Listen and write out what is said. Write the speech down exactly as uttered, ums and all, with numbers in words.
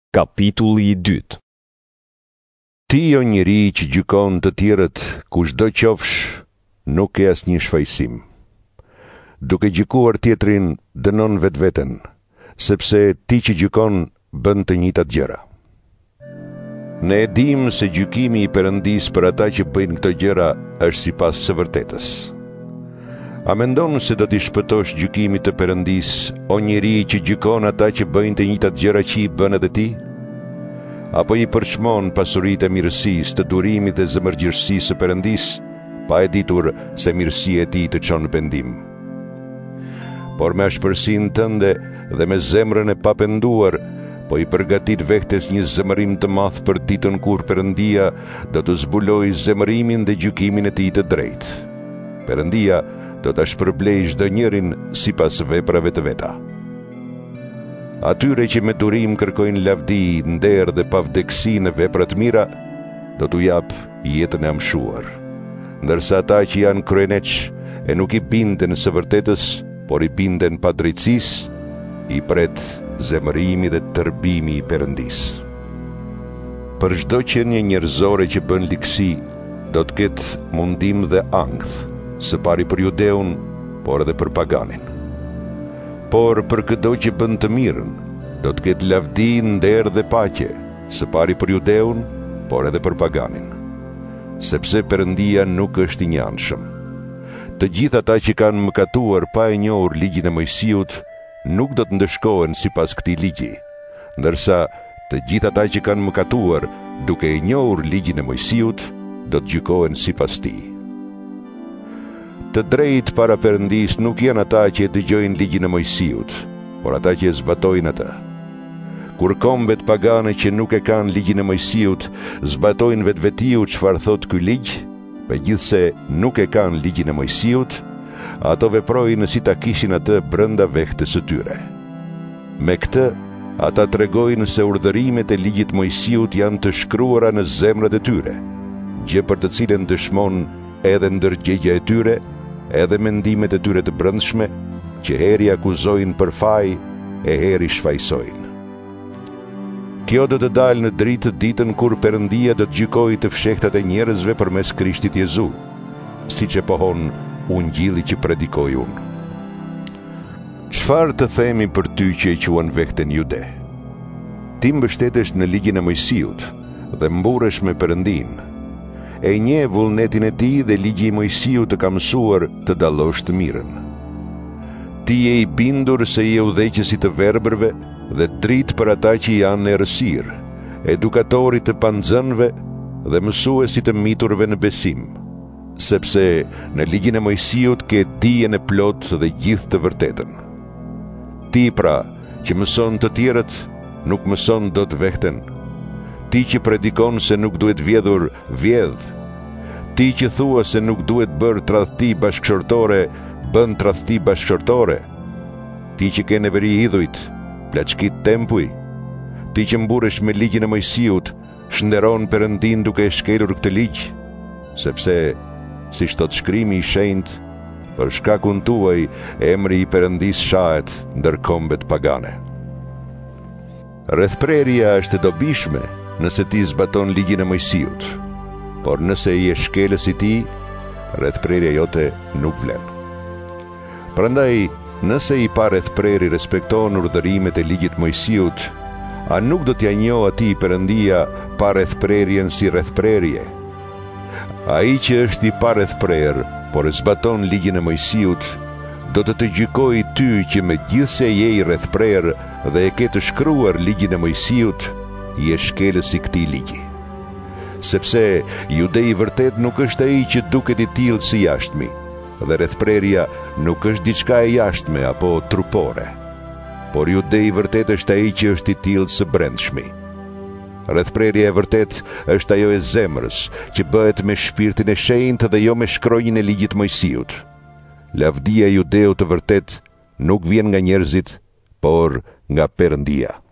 Kapitulli i dytë. Ti o njeri që gjykon të tjerët, kushdo qofsh, nuk e asnjë shfaqësim. Duke gjykuar tjetrin, dënon vetveten, sepse ti që gjykon bën të njëjtat gjëra. Ne e dim se gjykimi i Perëndis për ata që bëjnë këto gjëra është sipas së vërtetës. A mendon se do t'i shpëtosh gjykimit të Perëndis, o njeri që gjykon ata që bëjnë të njëjtat gjëra që i bën edhe ti? Apo i përçmon pasuritë e mirësisë, të durimit dhe zemërgjërësisë së Perëndis, pa e ditur se mirësia e tij të çon në pendim? Por me ashpërsinë tënde dhe me zemrën e papenduar, po i përgatit vehtes një zemërim të madh për ditën kur Perëndia do të zbulojë zemërimin dhe gjykimin e tij të drejtë. Perëndia do ta shpërblejë çdo njërin sipas veprave të veta. Atyre që me durim kërkojnë lavdi, nder dhe pavdekësi në vepra të mira, do t'u jap jetën e amshuar. Ndërsa ata që janë kryeneq e nuk i binden së vërtetës, por i binden pa drejtësisë, i pret zemërimi dhe tërbimi i Perëndis. Për çdo qenie njerëzore që bën ligësi, do të ketë mundim dhe ankth, së pari për judeun, por edhe për paganin. Por për çdo që bën të mirën, do të ketë lavdi, nder dhe paqe, së pari për judeun, por edhe për paganin. Sepse Perëndia nuk është i njanshëm. Të gjithë ata që kanë mëkatuar pa e njohur ligjin e Mojsiut, nuk do të ndëshkohen sipas këtij ligji, ndërsa të gjithë ata që kanë mëkatuar duke e njohur ligjin e Mojsiut, do të gjykohen sipas tij. Të drejtë para Perëndis nuk janë ata që e dëgjojnë ligjin e Mojsiut, por ata që e zbatojnë atë. Kur kombet pagane që nuk e kanë ligjin e Mojsiut zbatojnë vetvetiu çfarë thot ky ligj, megjithse nuk e kanë ligjin e Mojsiut, ato veprojnë si ta kishin atë brenda vetes së tyre. Me këtë, ata tregojnë se urdhërimet e ligjit Mojsiut janë të shkruara në zemrat e tyre, gjë për të cilën dëshmon edhe ndërgjegja e tyre, edhe mendimet e tyre të brendshme, që heri akuzojnë për faj e heri shfaqsojnë. Kjo do të dalë në dritë ditën kur Perëndia do të gjykojë të fshehtat e njerëzve përmes Krishtit Jezu, siç e pohon ungjilli që predikoj unë. Çfarë të themi për ty që e quan vehten jude? Ti mbështetesh në ligjin e Mojsiut dhe mburresh me Perëndinë. E nje vullnetin e ti dhe ligji i Mojsiut të ka mësuar të dallosh të mirën. Ti je i bindur se je udhëheqësi të verbërve dhe drit për ata që janë në errësirë, edukatori të panxënëve dhe mësuesi të miturve në besim, sepse në ligjin e Mojsiut ke dijen e plotë dhe gjithë të vërtetën. Ti pra, që mëson të tjerët, nuk mëson dot vehten. Ti që predikon se nuk duhet vjedhur, vjedh. Ti që thua se nuk duhet bërë tradhti bashkëshortore, bën tradhti bashkëshortore. Ti që ke neveri idhujt, plaçkit tempuj. Ti që mburresh me ligjin e Mojsiut, shënderon Perëndin duke e shkelur këtë ligj, sepse, siç thot shkrimi i shenjtë, për shkakun tuaj emri i Perëndis shahet ndër kombet pagane. Rrethprerja është e dobishme nëse ti zbaton ligjin e Mojsiut, por nëse je shkelës i tij, rrethprerja jote nuk vlen. Prandaj, nëse i pa rrethpreri respekton urdhërimet e ligjit Mojsiut, a nuk do t'ja njohë atij Perëndia pa rrethprerjen si rrethprerje? Ai që është i pa rrethprer, por e zbaton ligjin e Mojsiut, do të të gjykojë ty që megjithse je i rrethprer dhe e ke të shkruar ligjin e Mojsiut, je shkelës i këtij ligji. Sepse judei i vërtet nuk është ai që duket i tillë si jashtëmi, dhe rrethprerja nuk është diçka e jashtme apo trupore, por judei i vërtet është ai që është i tillë së brendshmi. Rrethprerja e vërtet është ajo e zemrës, që bëhet me shpirtin e shenjtë dhe jo me shkronjën e ligjit Mojsiut. Lavdia e judeut të vërtet nuk vjen nga njerëzit, por nga Perëndia.